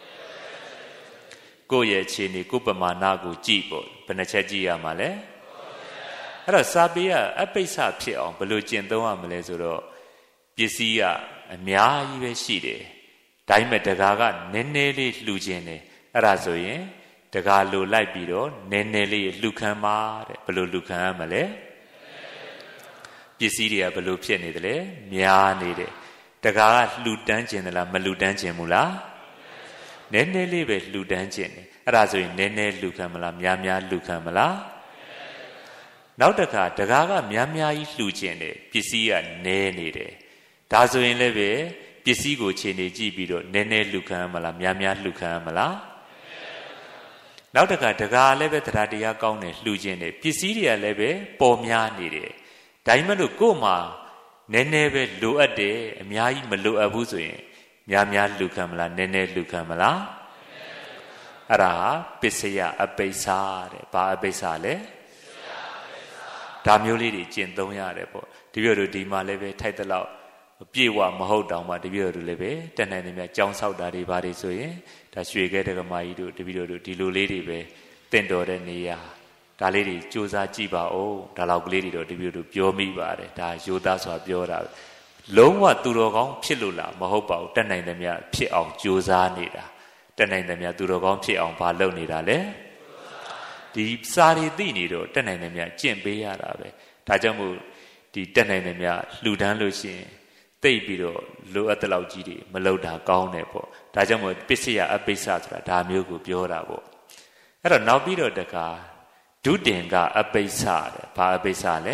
ကိုယ့်ရဲ့အခြေအနေကိုပမာဏကိုကြည့်ပေါ့ဘယ်နှချက်ကြည့်ရမှာလဲအဲ့တော့စာပေကအပိစ္ဆဖြစ်အောင်ဘယ်လိုကျင့်သုံးရမလဲဆိုတော့ပစ္စည်းကအများကြီးပဲရှိတယ်ဒါပေမဲ့တကားကနည်းနည်းလေးလှူခြင်းတယ်အဲ့ဒါဆိုရင်တကားလိုလိုက်ပြီးတော့နည်းနည်းလေးလှူခံပါတဲ့ဘယ်လိုလှူခံရမလဲပစ္စည်းတွေကဘယ်လိုဖြစ်နေတယ်လဲများနေတယ်တကားကလှူတန်းခြင်းသလားမလှူတန်းခြင်းဘူးလားနည်းနည်းလေးပဲလှူဒန်းခြင်းတယ်အဲ့ဒါဆိုရင်နည်းနည်းလှူခံမလားများများလှူခံမလားနောက်တစ်ခါတကားကများများကြီးလှူခြင်းတယ်ပစ္စည်းကနည်းနေတယ်ဒါဆိုရင်လည်းပဲပစ္စည်းကိုခြေနေကြည့်ပြီးတော့နည်းနည်းလှူခံမလားများများလှူခံမလားနောက်တစ်ခါတကားလည်းပဲတရားတရားကောင်းတယ်လှူခြင်းတယ်ပစ္စည်းတွေကလည်းပဲပေါ်များနေတယ်ဒါမှမဟုတ်ကို့မှာနည်းနည်းပဲလိုအပ်တယ်အများကြီးမလိုအပ်ဘူးဆိုရင်များများလှူခံမလားနည်းနည်းလှူခံမလားအဲ့ဒါပစ္စယအပိစ္ဆတဲ့ဘာအပိစ္ဆလဲဒါမျိုးလေးတွေကျင့်သုံးရတယ်ပေါ့ဒီပြောတို့ဒီမှာလည်းပဲထိုက်တဲ့လောက်ပြေဝမဟုတ်တောင်မှဒီပြောတို့လည်းပဲတက်နိုင်တယ်များကြောင်းဆောက်တာတွေဘာတွေဆိုရင်ဒါရွှေခဲတက္ကမကြီးတို့ဒီပြောတို့ဒီလိုလေးတွေပဲတင့်တော်တဲ့နေရာဒါလေးတွေစူးစမ်းကြည့်ပါဦးဒါလောက်ကလေးတွေတော့ဒီပြောတို့ပြောမိပါတယ်ဒါရိုးသားစွာပြောတာလုံးဝသူတော်ကောင်းဖြစ်လို့လားမဟုတ်ပါဘူးတက်နိုင်တယ်များဖြစ်အောင်ကြိုးစားနေတာတက်နိုင်တယ်များသူတော်ကောင်းဖြစ်အောင်ဘာလုပ်နေတာလဲဒီစာရီသိနေတော့တက်နိုင်တယ်များကျင့်ပေးရတာပဲဒါကြောင့်မို့ဒီတက်နိုင်တယ်များလှူဒန်းလို့ရှိရင်သိပြီးတော့လိုအပ်တဲ့လောက်ကြီးတွေမလုပ်တာကောင်းတယ်ပေါ့ဒါကြောင့်မို့ပစ္စယအပိစ္ဆဆိုတာဒါမျိုးကိုပြောတာပေါ့အဲ့တော့နောက်ပြီးတော့တခါဒုတင်ကအပိစ္ဆတဲ့ဘာအပိစ္ဆလဲ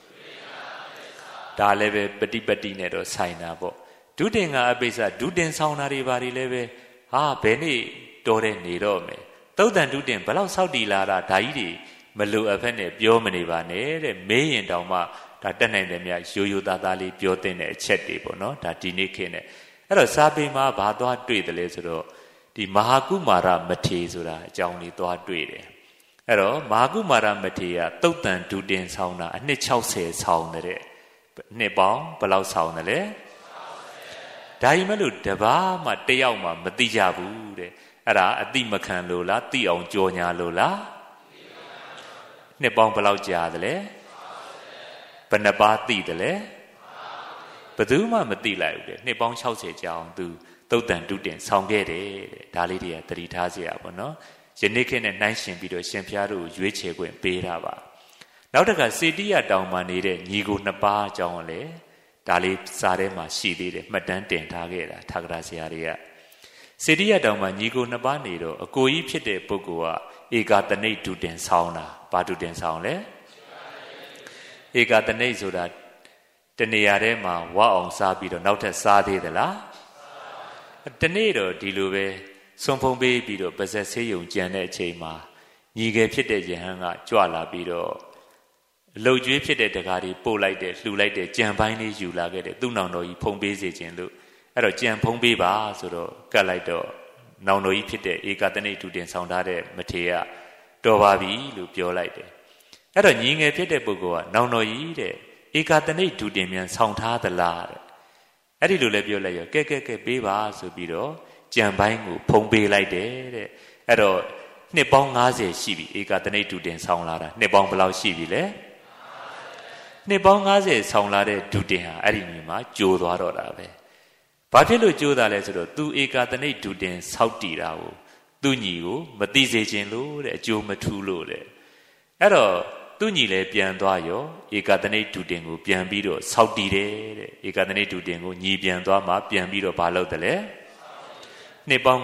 ဒါလည်းပဲပฏิပတ္တိနဲ့တော့ဆိုင်တာပေါ့ဒုတင်ကအပိစ္ဆဒုတင်ဆောင်တာတွေဘာတွေလည်းပဲဟာဘယ်နေ့တော်တဲ့နေတော့မယ်သုတ်တန်ဒုတင်ဘယ်လောက်စောက်တီလာတာဒါကြီးတွေမလိုအပ်ဖက်နဲ့ပြောမနေပါနဲ့တဲ့မေးရင်တောင်မှဒါတက်နိုင်တယ်များရိုးရိုးသားသားလေးပြောတဲ့အချက်တွေပေါ့နော်ဒါဒီနေ့ခေတ်နဲ့အဲ့တော့စာပေမှာဘာသွားတွေ့တယ်လဲဆိုတော့ဒီမဟာကုမာရမထေဆိုတာအကြောင်းလေးသွားတွေ့တယ်အဲ့တော့မဟာကုမာရမထေကသုတ်တန်ဒုတင်ဆောင်တာအနှစ်60ဆောင်တဲ့နှစ်ပေါင်းဘယ်လောက်ဆောင်တယ်လဲဒါကြီးမလို့တပါးမှတယောက်မှမသိကြဘူးတဲ့အဲ့ဒါအတိမခံလို့လားသိအောင်ကြော်ညာလို့လားနှစ်ပေါင်းဘယ်လောက်ကြာတယ်လဲဘယ်နှပါးသိတယ်လဲဘယ်သူမှမသိလိုက်ဘူးတဲ့နှစ်ပေါင်း60ကြာအောင်သူသုတ်တန်ဒုတင်ဆောင်ခဲ့တယ်တဲ့ဒါလေးတွေကသတိထားစရာပေါ့နော်ယနေ့ခေတ်နဲ့နှိုင်းယှဉ်ပြီးတော့ရှင်ဖျားတို့ရွေးချယ်ခွင့်ပေးတာပါနောက်တစ်ခါစေတိယတောင်မှာနေတဲ့ညီကိုနှစ်ပါးအကြောင်းလည်းဒါလေးစာထဲမှာရှိသေးတယ်မှတ်တမ်းတင်ထားခဲ့တာထာဂရဆရာတွေကစေတိယတောင်မှာညီကိုနှစ်ပါးနေတော့အကိုကြီးဖြစ်တဲ့ပုဂ္ဂိုလ်ကဧကတနိဒုတင်ဆောင်တာဘာဒုတင်ဆောင်လဲဧကတနိဆိုတာတနေရာထဲမှာဝအောင်စားပြီးတော့နောက်ထပ်စားသေးသလားတနေ့တော့ဒီလိုပဲစွန်ဖုံးပေးပြီးတော့ပါဇက်ဆေးရုံကြံတဲ့အချိန်မှာညီငယ်ဖြစ်တဲ့ယဟန်ကကြွလာပြီးတော့အလုတ်ကျွေးဖြစ်တဲ့တကားတွေပို့လိုက်တယ်လှူလိုက်တယ်ကြံပိုင်းလေးယူလာခဲ့တယ်သူ့နောင်တော်ကြီးဖုံးပေးစေခြင်းလို့အဲ့တော့ကြံဖုံးပေးပါဆိုတော့ကတ်လိုက်တော့နောင်တော်ကြီးဖြစ်တဲ့ဧကတနိဒုတင်ဆောင်ထားတဲ့မထေရတော်ပါပြီလို့ပြောလိုက်တယ်အဲ့တော့ညီငယ်ဖြစ်တဲ့ပုဂ္ဂိုလ်ကနောင်တော်ကြီးတဲ့ဧကတနိဒုတင်မြန်ဆောင်ထားသလားတဲ့အဲ့ဒီလိုလည်းပြောလိုက်ရောကဲပေးပါဆိုပြီးတော့ကြံပိုင်းကိုဖုံးပေးလိုက်တယ်တဲ့အဲ့တော့နှစ်ပေါင်း90ရှိပြီဧကတနိဒုတင်ဆောင်လာတာနှစ်ပေါင်းဘယ်လောက်ရှိပြီလဲနှစ်ပေါင်း90ဆောင်လာတဲ့ဒုတင်ဟာအဲ့ဒီမြေမှာကျိုးသွားတော့တာပဲဘာဖြစ်လို့ကျိုးတာလဲဆိုတော့သူဧကတနိဒုတင်ဆောက်တည်တာကိုသူညီကိုမသိစေခြင်းလို့တဲ့အကျိုးမထူးလို့တဲ့အဲ့တော့သူညီလည်းပြန်သွားရောဧကတနိဒုတင်ကိုပြန်ပြီးတော့ဆောက်တည်တယ်တဲ့ဧကတနိဒုတင်ကိုညီပြန်သွားမှပြန်ပြီးတော့ဘာလုပ်တယ်လဲနှစ်ပေါင်း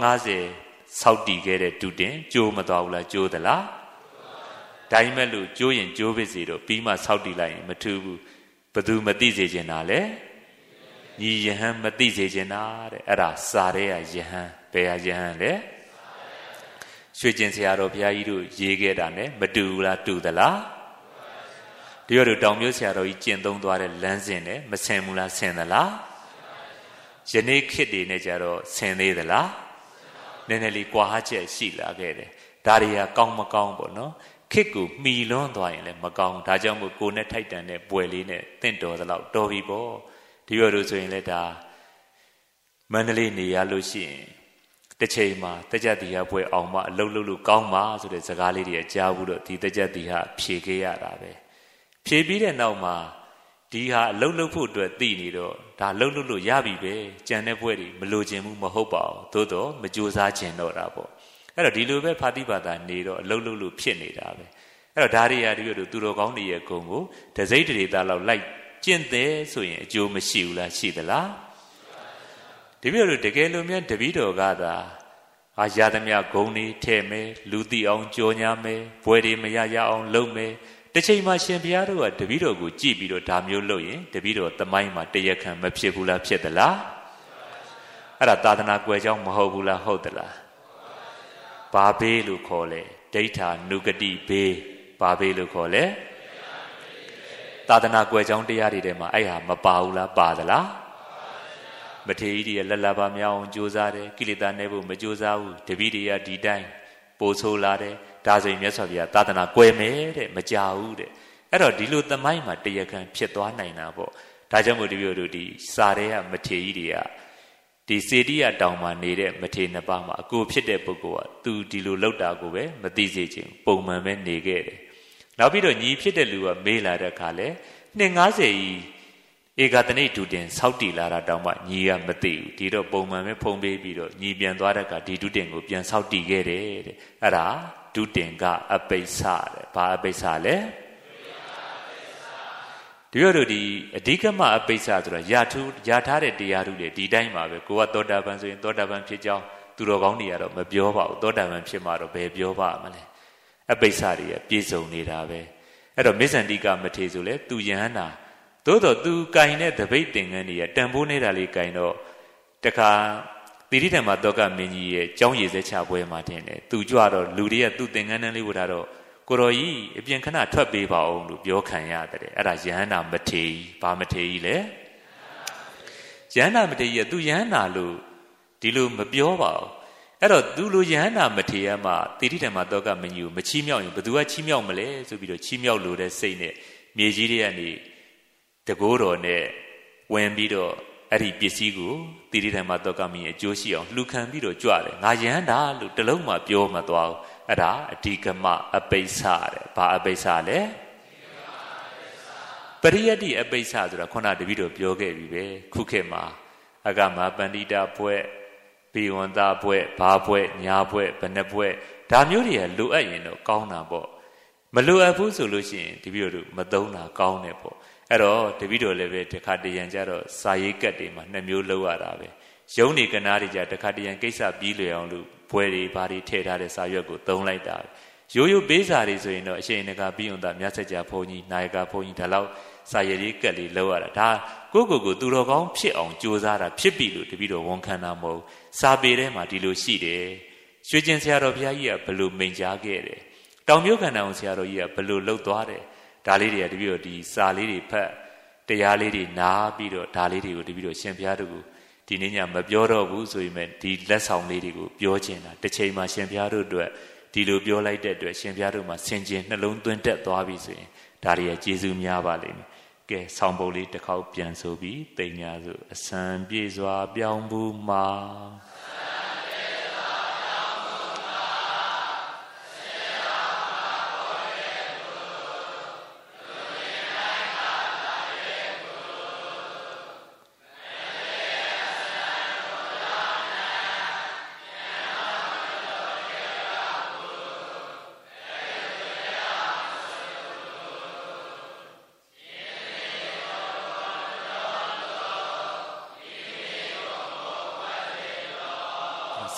90ဆောက်တည်ခဲ့တဲ့ဒုတင်ကျိုးမသွားဘူးလားကျိုးသလားဒါမှမဟုတ်လို့ကျိုးရင်ကျိုးပါစေတော့ပြီးမှဆောက်တည်လိုက်ရင်မထူးဘူးဘသူမသိစေချင်တာလဲညီယဟန်မသိစေချင်တာတဲ့အဲ့ဒါစာရဲယဟန်ဘယ်ဟာယဟန်လဲရွှေကျင်ဆရာတော်ဘုရားကြီးတို့ရေးခဲ့တာ ਨੇ မတူဘူးလားတူသလားတရွတ်တို့တောင်မျိုးဆရာတော်ကြီးကျင့်သုံးသွားတဲ့လမ်းစဉ် ਨੇ မဆင်ဘူးလားဆင်သလားယနေ့ခေတ်တွေနဲ့ကြတော့ဆင်သေးသလားနည်းနည်းလေးကွာဟချက်ရှိလာခဲ့တယ်ဒါတွေကကောင်းမကောင်းပေါ့နော်ခေတ်ကိုမှီလွန်းသွားရင်လည်းမကောင်းဒါကြောင့်မို့ကိုယ်နဲ့ထိုက်တန်တဲ့ပွဲလေးနဲ့တင့်တော်သလောက်တော်ပြီပေါ့ဒီလိုတို့ဆိုရင်လည်းဒါမန္တလေးနေရလို့ရှိရင်တစ်ချိန်မှာတကြတိဟပွဲအောင်မအလုတ်လုတ်လို့ကောင်းပါဆိုတဲ့စကားလေးတွေကြားဘူးတော့ဒီတကြတိဟဖြေခဲ့ရတာပဲဖြေပြီးတဲ့နောက်မှာဒီဟာအလုတ်လုတ်ဖို့အတွက်သိနေတော့ဒါလှုပ်လှုပ်လို့ရပြီပဲကြံတဲ့ပွဲတွေမလိုချင်ဘူးမဟုတ်ပါဘူးသို့တော့မကြိုးစားချင်တော့တာပေါ့အဲ့တော့ဒီလိုပဲဖာတိဘာသာနေတော့အလုတ်လုတ်လို့ဖြစ်နေတာပဲအဲ့တော့ဒါတွေရာတွေတို့သူတော်ကောင်းတွေရဲ့ဂုဏ်ကိုတစိမ့်တေသားလောက်လိုက်ကျင့်တယ်ဆိုရင်အကျိုးမရှိဘူးလားရှိသလားဒီလိုတကယ်လို့များတပည့်တော်ကသာရသမျှဂုဏ်တွေထဲ့မယ်လူသိအောင်ကြော်ညာမယ်ဘွယ်တွေမရရအောင်လုပ်မယ်တစ်ချိန်မှာရှင်ဘုရားတို့ကတပည့်တော်ကိုကြည့်ပြီးတော့ဒါမျိုးလုပ်ရင်တပည့်တော်သမိုင်းမှာတရားခံမဖြစ်ဘူးလားဖြစ်သလားအဲ့ဒါသာသနာကွယ်ကြောင်းမဟုတ်ဘူးလားဟုတ်သလားဘာဘေးလို့ခေါ်လဲဒိဋ္ဌာနုဂတိဘေးဘာဘေးလို့ခေါ်လဲသာသနာကွယ်ကြောင်းတရားတွေထဲမှာအဲ့ဟာမပါဘူးလားပါသလားမထေရကြီးတွေလက်လာပါမြောင်းအောင်ကြိုးစားတယ်ကိလေသာနဲ့ဖို့မကြိုးစားဘူးတပည့်တွေကဒီတိုင်းပို့ဆိုးလာတယ်ဒါဆိုရင်မြတ်စွာဘုရားသာသနာကွယ်မယ်တဲ့မကြဘူးတဲ့အဲ့တော့ဒီလိုသမိုင်းမှာတရားခံဖြစ်သွားနိုင်တာပေါ့ဒါကြောင့်မို့တပည့်တို့ဒီစာရဲကမထေရကြီးတွေကဒီစေတိယတောင်မှာနေတဲ့မထေရနှစ်ပါးမှာအကိုဖြစ်တဲ့ပုဂ္ဂိုလ်ကသူဒီလိုလောက်တာကိုပဲမသိစေချင်ပုံမှန်ပဲနေခဲ့တယ်နောက်ပြီးတော့ညီဖြစ်တဲ့လူကမေးလာတဲ့အခါလဲနှစ်90ကြီးဧကတနိဒုတင်ဆောက်တည်လာတာတောင်မှညီကမသိဘူးဒီတော့ပုံမှန်ပဲဖုံးပေးပြီးတော့ညီပြန်သွားတဲ့အခါဒီဒုတင်ကိုပြန်ဆောက်တည်ခဲ့တယ်တဲ့အဲ့ဒါဒုတင်ကအပိစ္ဆတဲ့ဘာအပိစ္ဆလဲဒီလိုတို့ဒီအဓိကမအပိစ္ဆဆိုတာရထားတဲ့တရားထုတွေဒီတိုင်းပါပဲကိုကသောတာပန်ဆိုရင်သောတာပန်ဖြစ်ကြောင်းသူတော်ကောင်းတွေကတော့မပြောပါဘူးသောတာပန်ဖြစ်မှတော့ဘယ်ပြောပါမလဲအပိစ္ဆတွေကပြည့်စုံနေတာပဲအဲ့တော့မေဇန္တိကမထေဆိုလဲသူယဟန္တာသို့တော့သူကင်တဲ့တပိတ်သင်္ကန်းတွေကတန်ဖိုးနေတာလေးကင်တော့တခါတိရိဓမ္မသောကမင်းကြီးရဲ့ကျောင်းရည်စက်ချပွဲမှာတင်တယ်သူကြွတော့လူတွေကသူ့သင်္ကန်းတန်းလေးဝတ်ထားတော့ကိုတော်ကြီးအပြင်ခဏထွက်ပေးပါအောင်လို့ပြောခံရတယ်အဲ့ဒါယဟန္တာမထေကြီးဘာမထေကြီးလဲယဟန္တာမထေကြီးကသူယဟန္တာလို့ဒီလိုမပြောပါဘူးအဲ့တော့သူလိုယဟန္တာမထေရမှာတိရိဓမ္မသောကမင်းကြီးကိုမချီးမြှောက်ရင်ဘယ်သူကချီးမြှောက်မလဲဆိုပြီးတော့ချီးမြှောက်လို့တဲ့စိတ်နဲ့မြေကြီးတွေကနေတကိုးတော်နဲ့ဝင်ပြီးတော့အဲ့ဒီပစ္စည်းကိုတိရိဓမ္မသောကမင်းရဲ့အကျိုးရှိအောင်လှူခံပြီးတော့ကြွတယ်ငါယဟန္တာလို့တလုံးမှပြောမသွားဘူးအဲ့ဒါအဓိကမအပိစ္ဆတဲ့ဘာအပိစ္ဆလဲပရိယတ္တိအပိစ္ဆဆိုတာခုနတပည့်တော်ပြောခဲ့ပြီပဲခုခေတ်မှာအကမပန္တိတာဘွဲ့ဘိဝန္တာဘွဲ့ဘာဘွဲ့ညာဘွဲ့ဘဏ္ဍဘွဲ့ဒါမျိုးတွေကလိုအပ်ရင်တော့ကောင်းတာပေါ့မလိုအပ်ဘူးဆိုလို့ရှိရင်တပည့်တော်မသုံးတာကောင်းတယ်ပေါ့အဲ့တော့တပည့်တော်လည်းပဲတခါတရံကြတော့စာရေးကတ်တွေမှာနှစ်မျိုးလောက်ရတာပဲရုံးနေကနားတွေကြတခါတရံကိစ္စပြီးလွယ်အောင်လို့ဘွဲတွေဘာတွေထည့်ထားတဲ့စာရွက်ကိုသုံးလိုက်တာရိုးရိုးပေးစာတွေဆိုရင်တော့အရှင်နဂါပြီးုံသာမြတ်ဆက်ကြဘုန်းကြီးနာယကဘုန်းကြီးဒါလောက်စာရည်လေးကတ်လေးလောက်ရတာဒါကိုသူတော်ကောင်းဖြစ်အောင်ကြိုးစားတာဖြစ်ပြီလို့တပည့်တော်ဝန်ခံတာမဟုတ်စာပေထဲမှာဒီလိုရှိတယ်ရွှေကျင်ဆရာတော်ဘုရားကြီးကဘယ်လိုမိန့်ကြားခဲ့တယ်တောင်မြို့ခန္ဓာအောင်ဆရာတော်ကြီးကဘယ်လိုလှုပ်သွားတယ်ဒါလေးတွေကတပည့်တော်ဒီစာလေးတွေဖတ်တရားလေးတွေနားပြီးတော့ဒါလေးတွေကိုတပည့်တော်ရှင်ဘုရားတို့ကိုဒီနေ့ညမပြောတော့ဘူးဆိုရင်ဒီလက်ဆောင်လေးတွေကိုပြောချင်တာတစ်ချိန်မှာရှင်ဘုရားတို့အတွက်ဒီလိုပြောလိုက်တဲ့အတွက်ရှင်ဘုရားတို့မှာဆင်ခြင်နှလုံးသွင်းတက်သွားပြီဆိုရင်ဒါတွေရဲ့ကျေးဇူးများပါလိမ့်မယ်ကဲဆောင်းပုတ်လေးတစ်ခေါက်ပြန်ဆိုပြီးတိမ်ညာဆိုအစံပြေစွာပြောင်းဘူးမှာ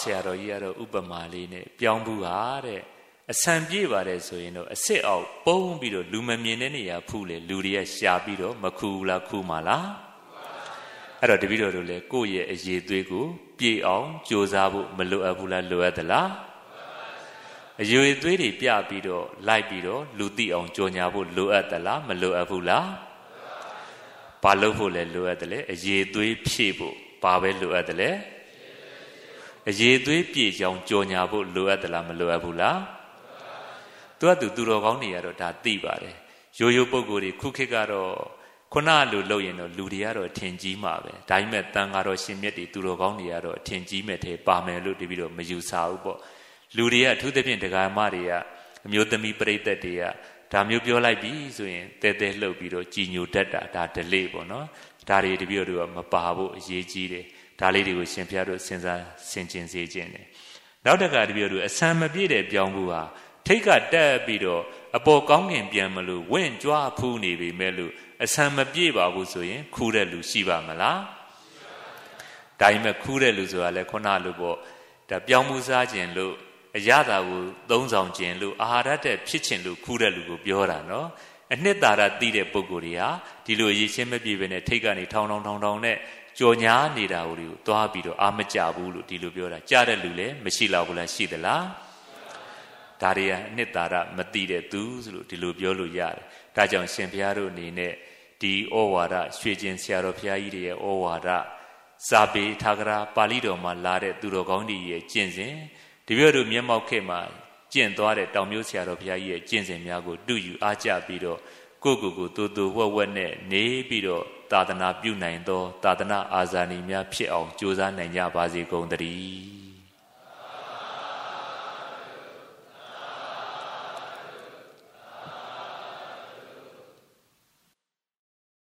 ရာတော်ကြီးကတော့ဥပမာလေးနဲ့ပြောင်းဘူးဟာတဲ့အဆံပြေးပါတယ်ဆိုရင်တော့အစ်စ်အောက်ပုံးပြီးတော့လူမမြင်တဲ့နေရာဖူးလေလူတွေကရှာပြီးတော့မခူလားခူမှာလားအဲ့တော့တပည့်တော်တို့လည်းကိုယ့်ရဲ့အရေးသွေးကိုပြေအောင်ကြိုးစားဖို့မလိုအပ်ဘူးလားလိုအပ်သလားအရေးသွေးတွေပြပြီးတော့လိုက်ပြီးတော့လူသိအောင်ကြော်ညာဖို့လိုအပ်သလားမလိုအပ်ဘူးလားဘာလို့ဖို့လဲလိုအပ်တယ်လဲအရေးသွေးဖြည့်ဖို့ဘာပဲလိုအပ်တယ်လဲအရေးသွေးပြည့်ကြောင်ကြော်ညာဖို့လိုအပ်သလားမလိုအပ်ဘူးလားသူတော်ကောင်းတွေကတော့ဒါသိပါတယ်ရိုးရိုးပုံကိုယ်တွေခုခေတ်ကတော့ခုနလိုလုပ်ရင်တော့လူတွေကတော့အထင်ကြီးမှာပဲဒါပေမဲ့တန်ဃာတော်ရှင်မြတ်တွေသူတော်ကောင်းတွေကတော့အထင်ကြီးမဲ့ထဲပါမယ်လို့တပည့်တော်မယူဆဘူးပေါ့လူတွေကအထူးသဖြင့်ဒကာမတွေကအမျိုးသမီးပရိသတ်တွေကဒါမျိုးပြောလိုက်ပြီဆိုရင်တဲတဲလှုပ်ပြီးတော့ကြည်ညိုတတ်တာဒါဒလေပေါ့နော်ဒါတွေတပည့်တော်တို့ကမပါဖို့အရေးကြီးတယ်ဒါလေးတွေကိုရှင်ဘုရားတို့စဉ်းစားဆင်ခြင်စေခြင်းတယ်နောက်တခါတပည့်တော်တို့အဆံမပြည့်တဲ့ပြောင်းဖို့ဟာထိတ်ကတက်ပြီးတော့အပေါ်ကောင်းကင်ပြန်မလို့ဝင့်ကြွားဖူးနေပြီမဲ့လို့အဆံမပြည့်ပါဘူးဆိုရင်ခူးတဲ့လူရှိပါမလားဒါပေမဲ့ခူးတဲ့လူဆိုတာလဲခုနလိုပေါ့ဒါပြောင်းမှုစားခြင်းလို့အရသာကိုသုံးဆောင်ခြင်းလို့အာဟာရတဲ့ဖြစ်ခြင်းလို့ခူးတဲ့လူကိုပြောတာနော်အနှစ်သာရသိတဲ့ပုဂ္ဂိုလ်တွေဟာဒီလိုရည်ချင်းမပြည့်ပဲနဲ့ထိတ်ကနေထောင်နဲ့ကြော်ညာနေတာကိုသွားပြီးတော့အာမကြဘူးလို့ဒီလိုပြောတာကြားတဲ့လူလည်းမရှိတော့ဘူးလားရှိသလားဒါတွေကအနှစ်သာရမသိတဲ့သူဆိုလို့ဒီလိုပြောလို့ရတယ်ဒါကြောင့်ရှင်ဘုရားတို့အနေနဲ့ဒီဩဝါဒရွှေကျင်ဆရာတော်ဘုရားကြီးတွေရဲ့ဩဝါဒစာပေထာဂရာပါဠိတော်မှာလာတဲ့သူတော်ကောင်းတွေရဲ့ကျင့်စဉ်တပည့်တို့မျက်မှောက်ခေတ်မှာကျင့်သွားတဲ့တောင်မျိုးဆရာတော်ဘုရားကြီးရဲ့ကျင့်စဉ်များကိုတူယူအားကျပြီးတော့ကိုတူဝက်နဲ့နေပြီးတော့သာသနာပြုနိုင်သောသာသနာအာဇာနည်များဖြစ်အောင်ကြိုးစားနိုင်ကြပါစေကုန်သတည်း